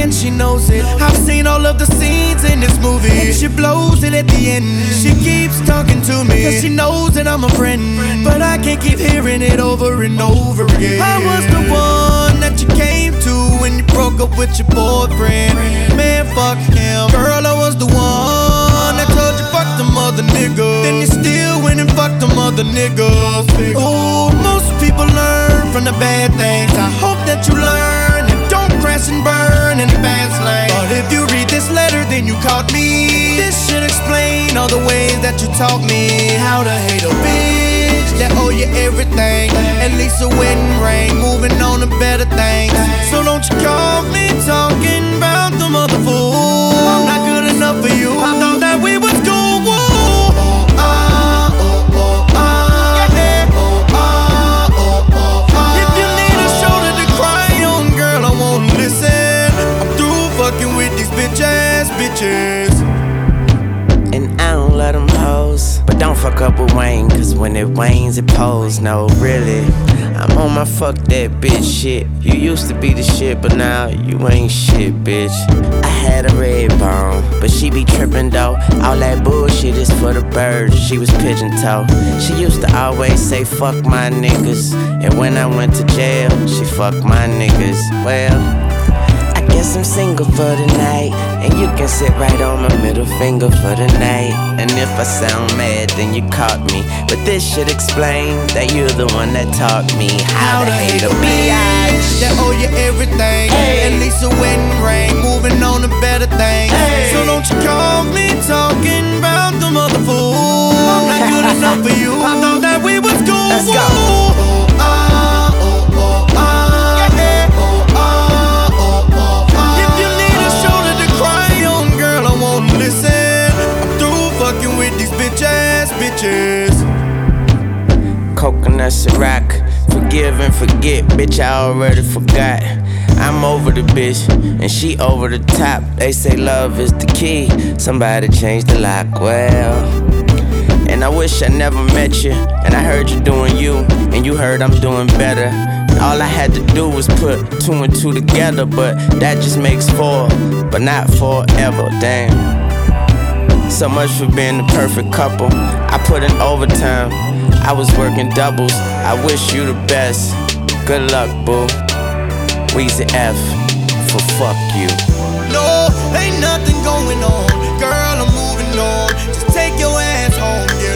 and she knows it. I've seen all of the scenes in this movie, and she blows it at the end. She keeps talking to me, cause she knows that I'm a friend, but I can't keep hearing it over and over again. I was the one that you came to when you broke up with your boyfriend. Man, fuck him. Girl, I was the one that told you fuck them other niggas. Then you still went and fucked them other niggas. Oh, most people learn from the bad things. I hope that you learn and don't crash and burn in the fast lane. But if you read this letter, then you caught me. This should explain all the ways that you taught me how to hate a bitch that owe you everything. At least a wedding ring, moving on to better things. So don't you call me talking about the mother fool. I'm not good enough for you. I thought that we was cool. If you need a shoulder to cry on, girl, I won't listen. I'm through fucking with these bitch ass bitches. And I don't let them hoes, but don't fuck up with Wayne, cause when it wanes it pose. No, really, I'm on my fuck that bitch shit. You used to be the shit, but now you ain't shit, bitch. I had a red bone, but she be trippin' though. All that bullshit is for the birds. She was pigeon toe. She used to always say fuck my niggas, and when I went to jail, she fucked my niggas. Well, I guess I'm single for the night, and you can sit right on my middle finger for the night. And if I sound mad, then you caught me, but this should explain that you're the one that taught me how to hate a bitch that owe you everything. At least a wedding ring, moving on to better things. So don't you call me talking about the mother fool. I'm not good enough for you. I thought that we was cool. Let's go. Coconut Ciroc, forgive and forget, bitch, I already forgot. I'm over the bitch, and she over the top. They say love is the key, somebody change the lock, well. And I wish I never met you, and I heard you doing you, and you heard I'm doing better. All I had to do was put two and two together, but that just makes four, but not forever, damn. So much for being the perfect couple. I put in overtime, I was working doubles. I wish you the best, good luck, boo. Weezy F for fuck you. No, ain't nothing going on, girl, I'm moving on. Just take your ass home, yeah.